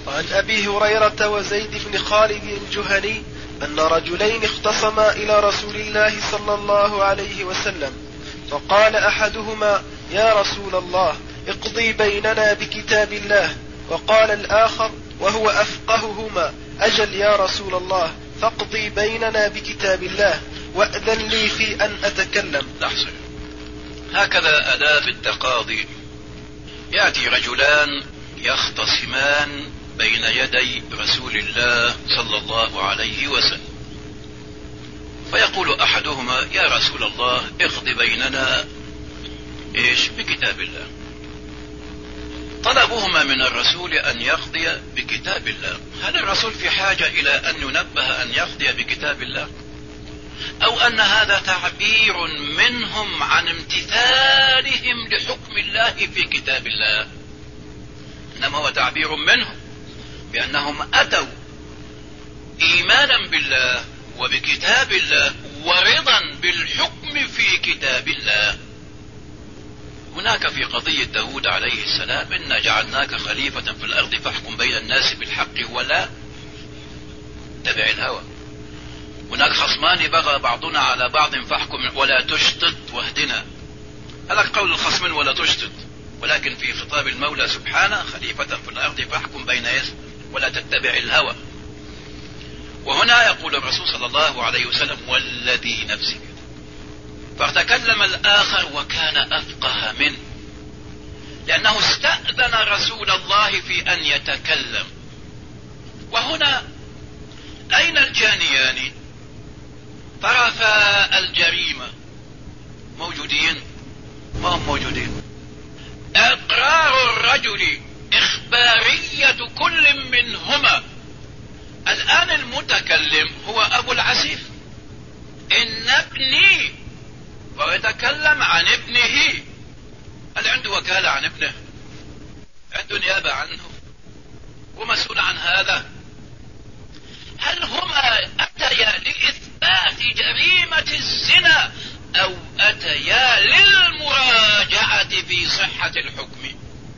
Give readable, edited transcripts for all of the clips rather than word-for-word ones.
وعن أبي هريرة وزيد بن خالد الجهني أن رجلين اختصما إلى رسول الله صلى الله عليه وسلم، فقال أحدهما: يا رسول الله، اقضي بيننا بكتاب الله. وقال الآخر وهو أفقههما: أجل يا رسول الله، فاقضي بيننا بكتاب الله وأذن لي في أن أتكلم. لحظة، هكذا آداب التقاضي. يأتي رجلان يختصمان بين يدي رسول الله صلى الله عليه وسلم، فيقول أحدهما: يا رسول الله، اقض بيننا بكتاب الله. طلبهما من الرسول أن يقضي بكتاب الله. هل الرسول في حاجة إلى أن ينبه أن يقضي بكتاب الله، أو أن هذا تعبير منهم عن امتثالهم لحكم الله في كتاب الله؟ إنما هو تعبير منهم بأنهم أتوا إيمانا بالله وبكتاب الله ورضا بالحكم في كتاب الله. هناك في قضية داود عليه السلام: إنا جعلناك خليفة في الأرض فاحكم بين الناس بالحق ولا تبع الهوى. هناك خصمان بغى بعضنا على بعض فاحكم ولا تشطط واهدنا. هذا قول الخصمين ولا تشطط، ولكن في خطاب المولى سبحانه: خليفة في الأرض فاحكم بين ولا تتبع الهوى. وهنا يقول الرسول صلى الله عليه وسلم: والذي نفسك. فتكلم الآخر وكان أفقه منه، لأنه استأذن رسول الله في أن يتكلم. وهنا أين الجانيان؟ طرفا الجريمة موجودين؟ ما هم موجودين. إقرار الرجل، إخبارية كل منهما. الآن المتكلم هو أبو العسيف: إن ابني، ويتكلم عن ابنه. هل عنده وكالة عن ابنه؟ عنده نيابة عنه ومسؤول عن هذا؟ هل هما أتيا لإثبات جريمة الزنا أو أتيا للمراجعة في صحة الحكم؟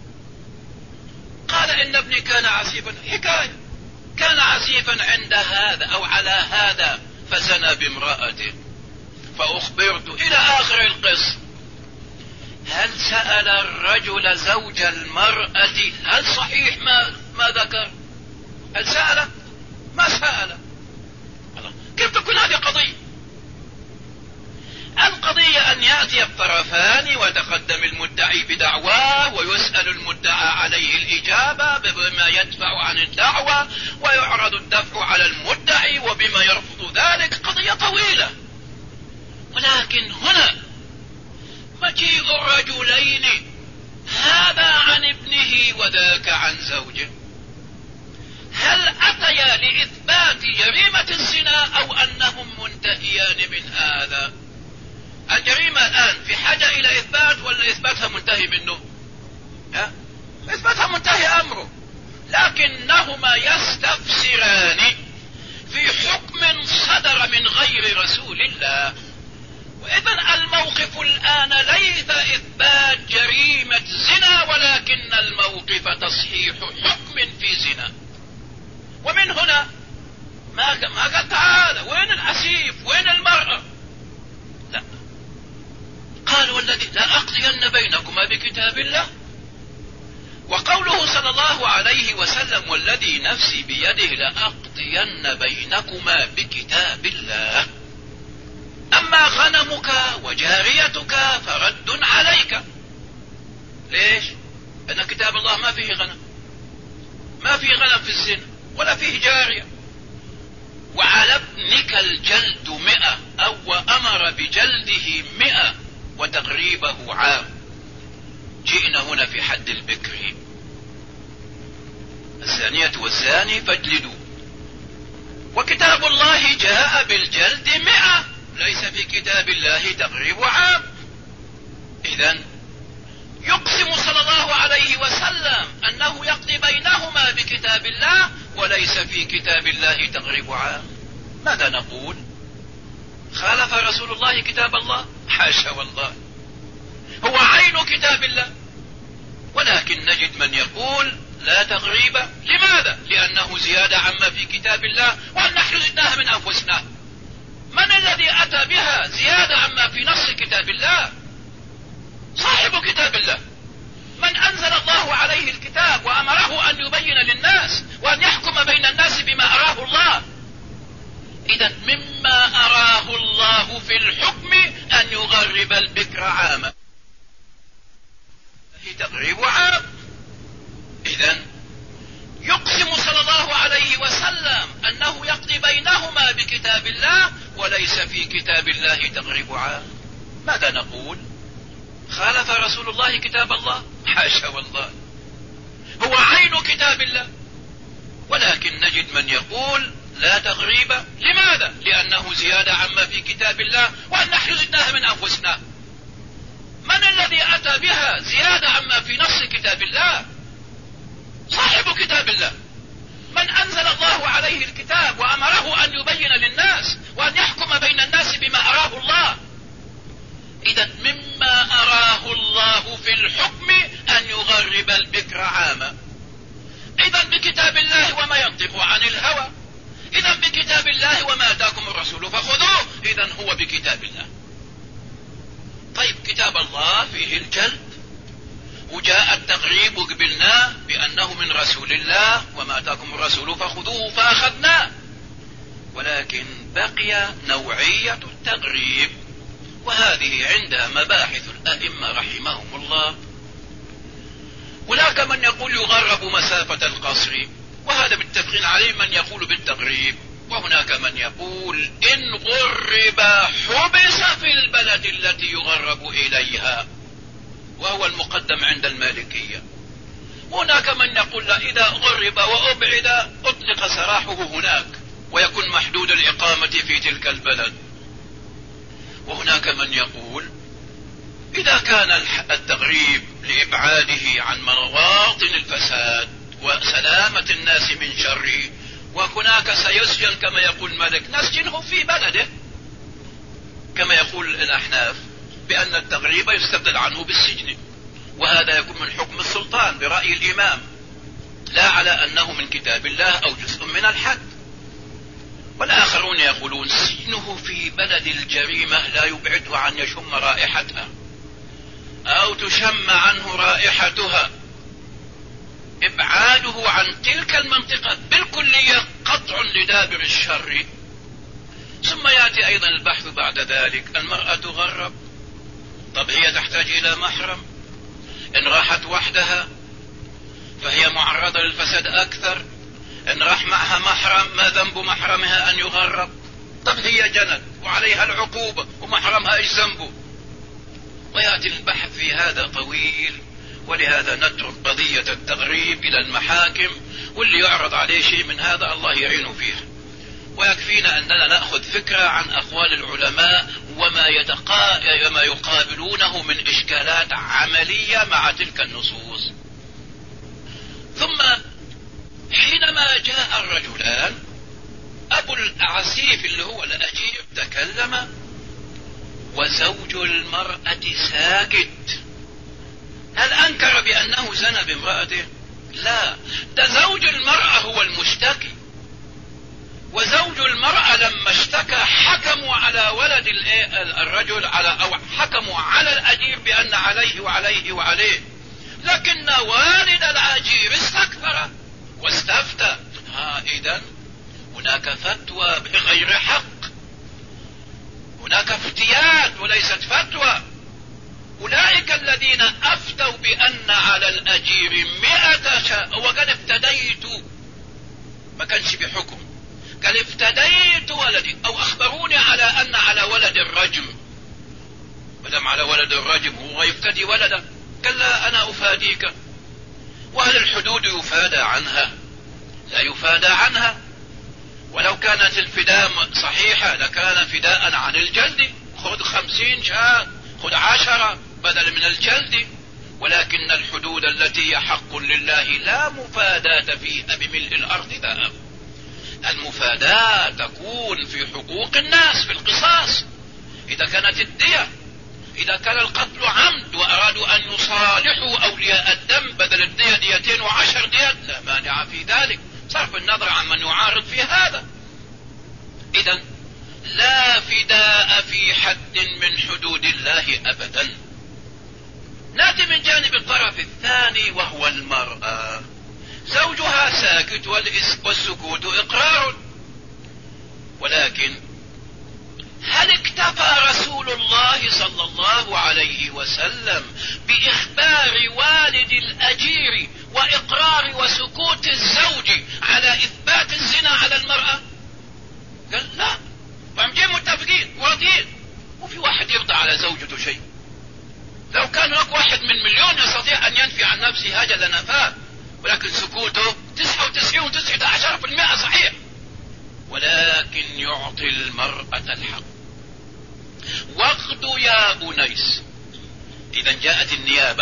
قال: إن ابني كان عسيفا. حكاية، كان عسيفا عند هذا أو على هذا فزنى بامرأته فأخبرت إلى آخر القصة. هل سأل الرجل زوج المرأة هل صحيح ما ذكر؟ هل سأل؟ ما سأل. كيف تكون هذه قضية؟ القضية أن يأتي الطرفان ويتقدم المدعي بدعواه ويسأل المدعى عليه الإجابة بما يدفع عن الدعوة، ويعرض الدفع على المدعي وبما يرفض ذلك. قضية طويلة. ولكن هنا مجيء الرجلين، هذا عن ابنه وذاك عن زوجه، هل أتيا لإثبات جريمة الزنا أو أنهم منتهيان من هذا؟ الجريمة الآن في حاجة إلى إثبات ولا إثباتها منتهي منه؟ إثباتها منتهي أمره، لكنهما يستفسران في حكم صدر من غير رسول الله. وإذن الموقف الآن ليس إثبات جريمة زنا، ولكن الموقف تصحيح حكم في زنا. ومن هنا ما قال: تعالى، وين العسيف؟ وين المرأة؟ لا، قال: والذي لا أقضين بينكما بكتاب الله. وقوله صلى الله عليه وسلم: والذي نفسي بيده لأقضين بينكما بكتاب الله. أما غنمك وجاريتك فرد عليك. ليش؟ لأن كتاب الله ما فيه غنم، ما فيه غنم في الزنا ولا فيه جارية. وعلى ابنك الجلد 100 أو وأمر بجلده 100 وتغريبه عام. جئنا هنا في حد البكر: الزانية والزاني فاجلدوا. وكتاب الله جاء بالجلد 100، ليس في كتاب الله تغريب عام. إذن يقسم صلى الله عليه وسلم أنه يقضي بينهما بكتاب الله وليس في كتاب الله تغريب عام. ماذا نقول؟ خالف رسول الله كتاب الله؟ حاشا والله، هو عين كتاب الله. ولكن نجد من يقول لا تغريب. لماذا؟ لأنه زيادة عما في كتاب الله، وأن نحن زدناها من أنفسنا. من الذي أتى بها زيادة عما في نص كتاب الله؟ صاحب كتاب الله، من أنزل الله عليه الكتاب وأمره أن يبين للناس وأن يحكم بين الناس بما أراه الله. إذا مما أراه الله في الحكم أن يغرب البكر عاما، هي تغريب عام. إذا يقسم صلى الله عليه وسلم أنه يقضي بينهما بكتاب الله، وليس في كتاب الله تغريب عام. ماذا نقول؟ خالف رسول الله كتاب الله؟ حاشا والله، هو عين كتاب الله. ولكن نجد من يقول لا تغريب. لماذا؟ لأنه زيادة عما في كتاب الله، وأن نحن زدناها من أنفسنا. من الذي أتى بها زيادة عما في نص كتاب الله؟ صاحب كتاب الله، من أنزل الله عليه الكتاب وأمره أن يبين للناس وأن يحكم بين الناس بما أراه الله. إذا مما أراه الله في الحكم أن يغرب البكر عاما. إذا بكتاب الله وما ينطق عن الهوى. إذا بكتاب الله وما أتاكم الرسول فخذوه. إذا هو بكتاب الله. طيب كتاب الله فيه الجلد، وجاء التغريب قبلناه بأنه من رسول الله، وما أتاكم الرسول فخذوه فأخذناه. ولكن بقي نوعية التغريب، وهذه عندها مباحث الأئمة رحمهم الله. هناك من يقول يغرب مسافة القصر، وهذا بالتفقين عليه من يقول بالتغريب. وهناك من يقول إن غرب حبس في البلد التي يغرب إليها، وهو المقدم عند المالكية. وهناك من يقول لا، إذا غرب وأبعد أطلق سراحه هناك ويكون محدود الإقامة في تلك البلد. وهناك من يقول إذا كان التغريب لإبعاده عن مواطن الفساد وسلامة الناس من شره، وهناك سيسجن كما يقول مالك، نسجنه في بلده، كما يقول الأحناف بأن التغريب يستبدل عنه بالسجن، وهذا يكون من حكم السلطان برأي الإمام، لا على أنه من كتاب الله أو جزء من الحد. والآخرون يقولون سجنه في بلد الجريمة لا يبعده عن يشم رائحتها أو تشم عنه رائحتها. إبعاده عن تلك المنطقة بالكلية قطع لدابر الشر. ثم يأتي أيضا البحث بعد ذلك، المرأة تغرب، طب هي تحتاج إلى محرم؟ إن راحت وحدها فهي معرضة للفساد أكثر. إن راح معها محرم، ما ذنب محرمها أن يغرب؟ طب هي جنت وعليها العقوبة، ومحرمها إيش ذنبه؟ ويأتي البحث في هذا طويل. ولهذا نترك قضية التغريب إلى المحاكم، واللي يعرض عليه شيء من هذا الله يعين فيه. ويكفينا أننا نأخذ فكرة عن أقوال العلماء وما يقابلونه من إشكالات عملية مع تلك النصوص. ثم حينما جاء الرجلان، أبو العسيف اللي هو الأجير تكلم، وزوج المرأة ساكت. هل أنكر بأنه زنى بامرأته؟ لا، ده زوج المرأة هو المشتكي. وزوج المرأة لما اشتكى حكموا على ولد الرجل أو حكموا على الأجير بأن عليه وعليه وعليه. لكن والد الأجير استكبر واستفتى. إذن هناك فتوى بغير حق، هناك افتيات وليست فتوى. أولئك الذين أفتوا بأن على الأجير 100 شاة، وقال افتديت، ما كانش بحكم، قال افتديت ولدي، أو أخبروني على أن على ولد الرجم. مدام على ولد الرجم هو يفتدي ولده، قال لا أنا أفاديك. وهل الحدود يفادى عنها؟ لا يفادى عنها. ولو كانت الفداء صحيحة لكان فداء عن الجلد، خذ 50 شاة، خذ 10 بدل من الجلد. ولكن الحدود التي هي حق لله لا مفاداة فيها بملء الأرض ذهب. المفاداة تكون في حقوق الناس في القصاص. إذا كانت الدية إذا كان القتل عمد وأرادوا أن يصالحوا أولياء الدم بدل الدية 210 ديات لا مانع في ذلك، صرف النظر عن من يعارض في هذا. إذن لا فداء في حد من حدود الله أبدا. نأتي من جانب الطرف الثاني وهو المرأة. زوجها ساكت والسكوت إقرار، ولكن هل اكتفى رسول الله صلى الله عليه وسلم بإخبار والد الأجير وإقرار وسكوت الزوج على إثبات الزنا على المرأة؟ قال لا، وعمجين متفقين وراضيين، وفي واحد يرضى على زوجته شيء. لو كان هناك واحد من مليون يستطيع أن ينفي عن نفسه هذا لنفاه، ولكن سكوته 99.19% صحيح، ولكن يعطي المرأة الحق. واغد يا أنيس. إذا جاءت النيابة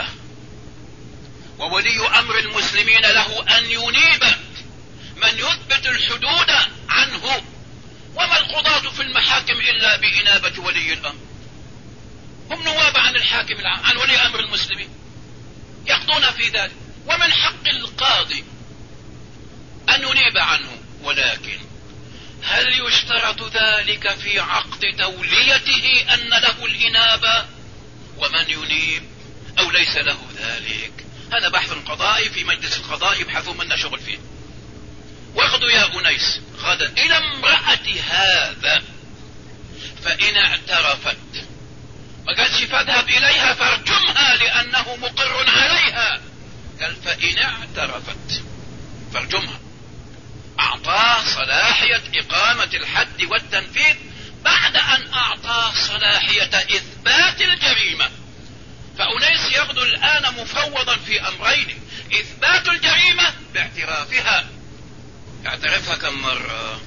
وولي أمر المسلمين له أن ينيب من يثبت الحدود عنه، وما القضاة في المحاكم إلا بإنابة ولي الأمر. هم نواب عن الحاكم العام، عن ولي أمر المسلمين، يقضون في ذلك، ومن حق القاضي أن ينيب عنه. ولكن هل يشترط ذلك في عقد توليته أن له الإنابة ومن ينيب أو ليس له ذلك؟ هذا بحث قضائي في مجلس القضاء يبحثوا منا شغل فيه. واخذ يا أنيس غدا إلى امرأة هذا، فإن اعترفت وقالش فاذهب إليها فارجمها لأنه مقر عليها، قال فإن اعترفت فارجمها. أعطاه صلاحية إقامة الحد والتنفيذ بعد أن أعطاه صلاحية إثبات الجريمة. فأنيس يغدو الآن مفوضا في أمرين: إثبات الجريمة باعترافها، اعترفها كم مرة؟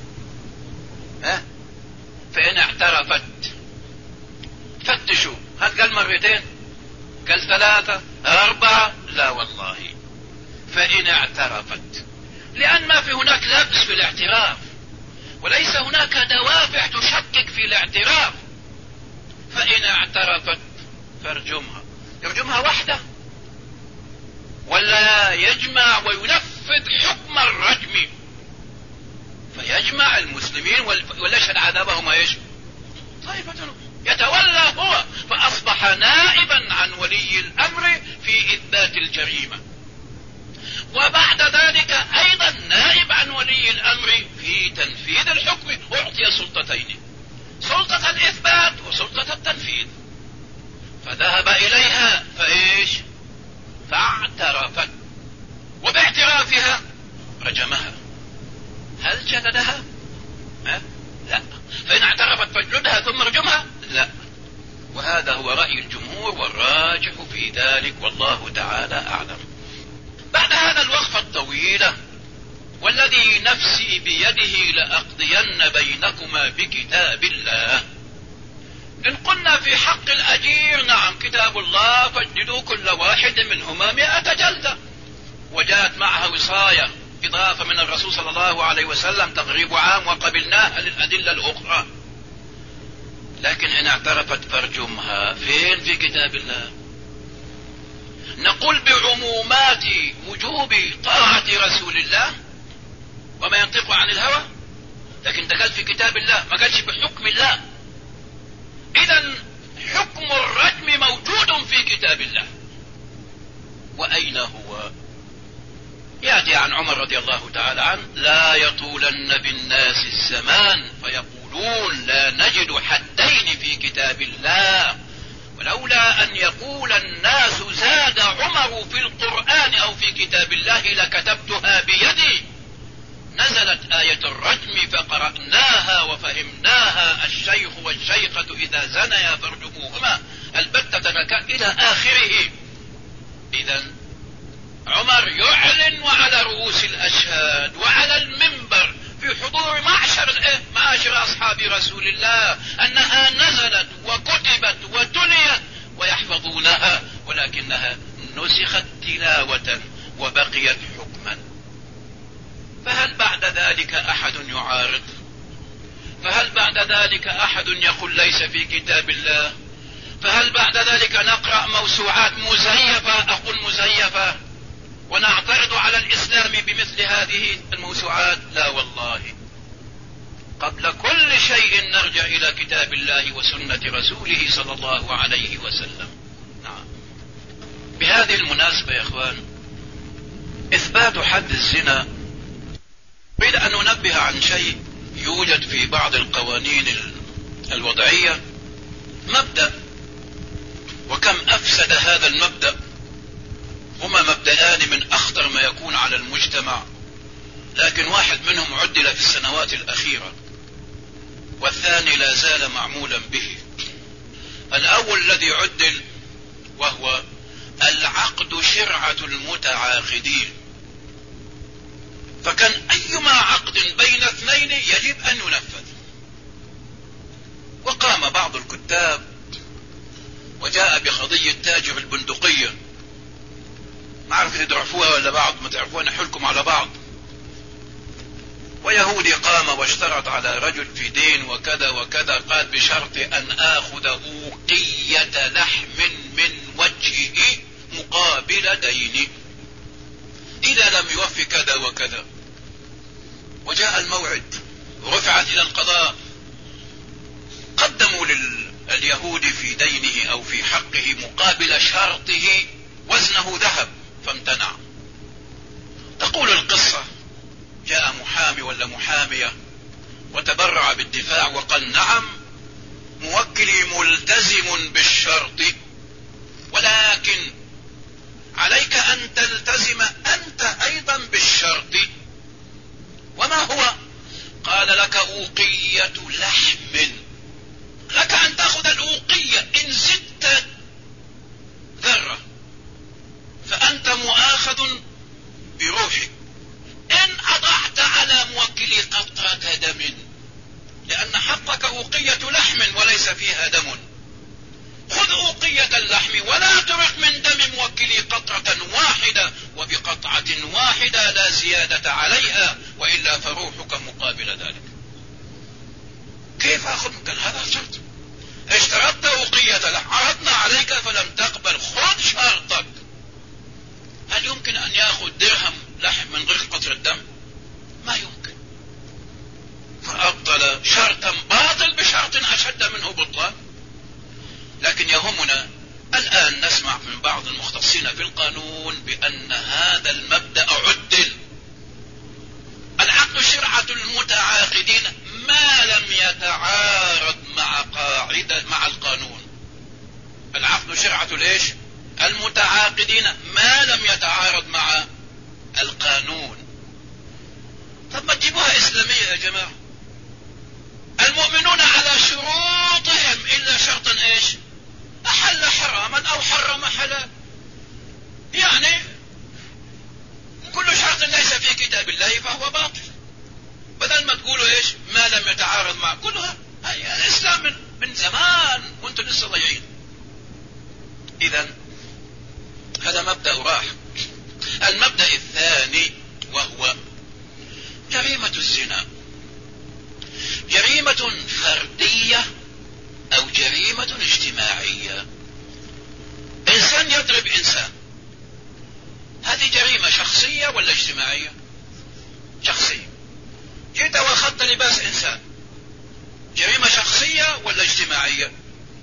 فإن اعترفت فتشوا، هل قال مرتين؟ قال 3 4؟ لا والله، فإن اعترفت، لأن ما في هناك لبس في الاعتراف، وليس هناك دوافع تشكك في الاعتراف. فإن اعترفت فارجمها. يرجمها وحده ولا يجمع وينفذ حكم الرجم؟ فيجمع المسلمين ولا يشهد عذابه ما يشهد طيب يتولى هو، فأصبح نائبا عن ولي الأمر في إثبات الجريمة، وبعد ذلك أيضا نائب عن ولي الأمر في تنفيذ الحكم. أعطي سلطتين: سلطة الإثبات وسلطة التنفيذ. فذهب إليها فإيش؟ فاعترفت، وباعترافها رجمها. هل جلدها؟ لا. فإن اعترفت فاجلدها ثم رجمها؟ لا. وهذا هو رأي الجمهور والراجح في ذلك، والله تعالى أعلم. بعد هذا الوقفة الطويلة: والذي نفسي بيده لأقضين بينكما بكتاب الله. إن قلنا في حق الأجير نعم كتاب الله، فاجلدوا كل واحد منهما 100 جلدة، وجاءت معها وصاية إضافة من الرسول صلى الله عليه وسلم تقريب عام وقبلناها للأدلة الأخرى. لكن إن اعترفت فارجمها، فين في كتاب الله؟ نقول بعمومات وجوب طاعة رسول الله وما ينطق عن الهوى، لكن ده قال في كتاب الله، ما قالش بحكم الله. إذن حكم الرجم موجود في كتاب الله. وأين هو؟ يأتي عن عمر رضي الله تعالى عنه: لا يطولن بالناس الزمان فيقولون لا نجد حدين في كتاب الله، ولولا أن يقول الناس زاد عمر في القرآن أو في كتاب الله لكتبتها بيدي. نزلت آية الرجم فقرأناها وفهمناها: الشيخ والشيخة إذا زنيا فارجموهما البتة إلى آخره. إذن عمر يعلن وعلى رؤوس الأشهاد وعلى المنبر في حضور معاشر أصحاب رسول الله أنها نزلت وكتبت وتليت ويحفظونها، ولكنها نسخت تلاوة وبقيت حكما. فهل بعد ذلك أحد يعارض؟ فهل بعد ذلك أحد يقول ليس في كتاب الله؟ فهل بعد ذلك نقرأ موسوعات مزيفة، أقول مزيفة، ونعترض على الإسلام بمثل هذه الموسوعات؟ لا والله، قبل كل شيء نرجع إلى كتاب الله وسنة رسوله صلى الله عليه وسلم. نعم. بهذه المناسبة يا إخوان، إثبات حد الزنا، أريد أن ننبه عن شيء يوجد في بعض القوانين الوضعية، مبدأ، وكم أفسد هذا المبدأ. هما مبدأان من أخطر ما يكون على المجتمع، لكن واحد منهم عدل في السنوات الأخيرة، والثاني لا زال معمولا به. الأول الذي عدل وهو العقد شرعة المتعاقدين، فكان أيما عقد بين اثنين يجب أن ينفذ. وقام بعض الكتاب وجاء بقضية تاجر البندقية، ما عرف تدرفوها ولا بعض ما تعرفوها، نحلكم على بعض. ويهودي قام واشترط على رجل في دين وكذا وكذا، قال بشرط أن آخذ أوقية لحم من وجهه مقابل ديني إذا لم يوفي كذا وكذا. وجاء الموعد، رفعت إلى القضاء، قدموا لليهودي في دينه أو في حقه مقابل شرطه وزنه ذهب، فامتنع. تقول القصة جاء محامي ولا محامية وتبرع بالدفاع وقال نعم موكلي ملتزم بالشرط، ولكن عليك أن تلتزم أنت أيضا بالشرط. وما هو؟ قال لك أوقية لحم، لك أن تأخذ الأوقية، إن زدت ذرة فأنت مؤاخذ بروحك، إن أضعت على موكلي قطرة دم، لأن حقك أوقية لحم وليس فيها دم. خذ أوقية اللحم ولا ترق من دم موكلي قطرة واحدة، وبقطعة واحدة لا زيادة عليها، وإلا فروحك مقابل ذلك. كيف أخذ؟ قال هذا شرط، اشترطت أوقية لحم، عرضنا عليك فلم تقبل، خذ شرطك. هل يمكن أن يأخذ درهم لحم من غير قطرة دم؟ ما يمكن. فأبطل شرطا باطل بشرط أشد منه بطلان. لكن يهمنا الآن نسمع من بعض المختصين في القانون بأن هذا المبدأ عدل. العقد شرعة المتعاقدين ما لم يتعارض مع القانون. العقد شرعة ليش؟ المتعاقدين ما لم يتعارض مع القانون. طب ما تجيبوها إسلامية يا جماعة. المؤمنون على شروطهم إلا شرطا إيش؟ أحل حراما أو حرم حلال. يعني كل شرط ليس في كتاب الله فهو باطل، بدل ما تقولوا إيش؟ ما لم يتعارض مع كلها. الإسلام من زمان وانتم لسه ضيعين. إذن هذا مبدأ راح. المبدأ الثاني وهو جريمة الزنا، جريمة فردية أو جريمة اجتماعية. إنسان يضرب إنسان، هذه جريمة شخصية ولا اجتماعية؟ شخصية. جيت وأخذت لباس إنسان، جريمة شخصية ولا اجتماعية؟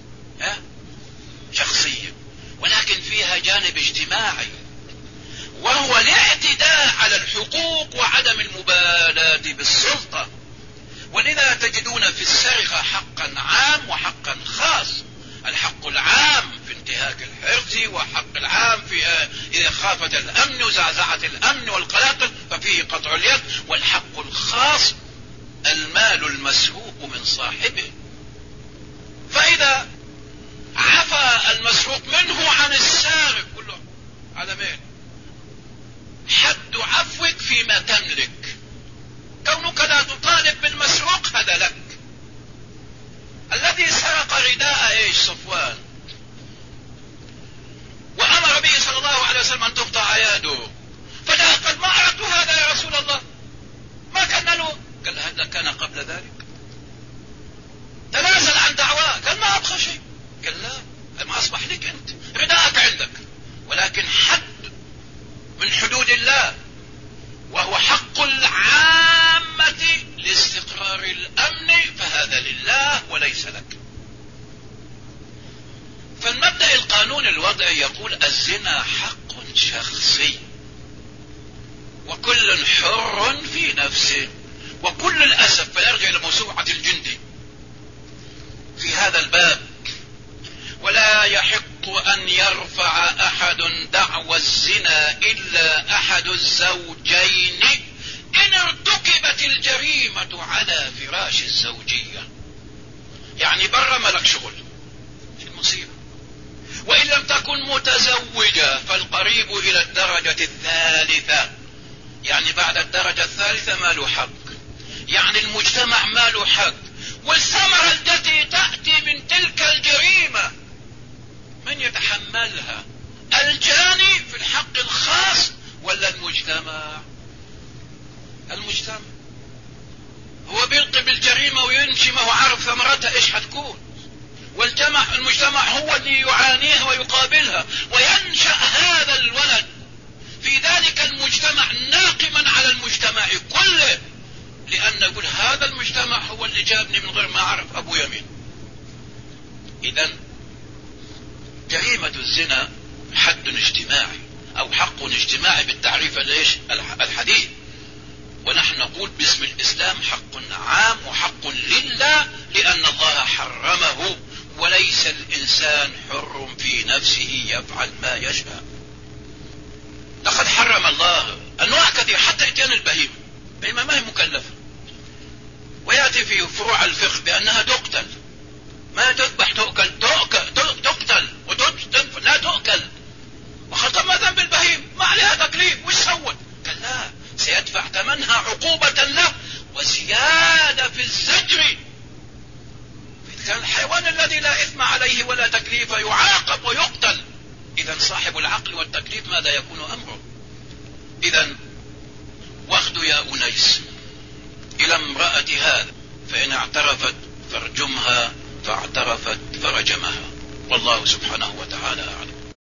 شخصية، ولكن فيها جانب اجتماعي، وهو الاعتداء على الحقوق وعدم المبالاة بالسلطة. ولذا تجدون في السرقة حقا عام وحقا خاص. الحق العام في انتهاك الحرز، وحق العام في إذا خافت الأمن وزعزعة الأمن والقلاقل ففيه قطع اليد. والحق الخاص المال المسروق من صاحبه، فإذا عفى المسروق منه عن السارق كله على مين؟ حد عفوك فيما تملك. كونك لا تطالب بالمسروق هذا لك. الذي سرق رداء ايش؟ صفوان، وامر به صلى الله عليه وسلم ان تقطع يده، فجاء قال ما اردت هذا يا رسول الله، ما كان له. قال هذا كان قبل ذلك. الزنا حق شخصي، وكل حر في نفسه، وكل الأسف فيرجع إلى موسوعة الجندي في هذا الباب. ولا يحق أن يرفع أحد دعوى الزنا إلا أحد الزوجين إن ارتكبت الجريمة على فراش الزوجية. يعني برا ملك شغل في المصيبة. وإن لم تكن متزوجة فالقريب إلى الدرجة الثالثة، يعني بعد الدرجة الثالثة ما له حق، يعني المجتمع ما له حق. والثمرة التي تأتي من تلك الجريمة من يتحملها؟ الجاني في الحق الخاص ولا المجتمع؟ المجتمع هو بيلقي بالجريمة وينشي، ما هو عارف ثمرتها ايش حتكون. المجتمع هو اللي يعانيها ويقابلها، وينشأ هذا الولد في ذلك المجتمع ناقما على المجتمع كله، لأن يقول هذا المجتمع هو اللي جابني من غير ما أعرف أبو يمين. إذن جريمة الزنا حد اجتماعي أو حق اجتماعي بالتعريف الحديث، ونحن نقول باسم الإسلام حق عام وحق لله، لأن الله حرمه، وليس الإنسان حر في نفسه يفعل ما يشاء. لقد حرم الله أنواع كثيرة، حتى إتيان البهيمة، بينما ما هي مكلفة، ويأتي في فروع الفقه بأنها تقتل، ما تذبح تقتل وتنفذ لا تؤكل. وخطب ما ذنب البهيم؟ ما عليها تكليف، وش سوت؟ قال لا، سيدفع ثمنها عقوبة له وزيادة في الزجر. كان الحيوان الذي لا إثم عليه ولا تكليف يعاقب ويقتل. إذا صاحب العقل والتكليف ماذا يكون أمره؟ إذا واخذ يا أنيس إلى امرأة هذا، فإن اعترفت فارجمها، فاعترفت فرجمها، والله سبحانه وتعالى أعلم.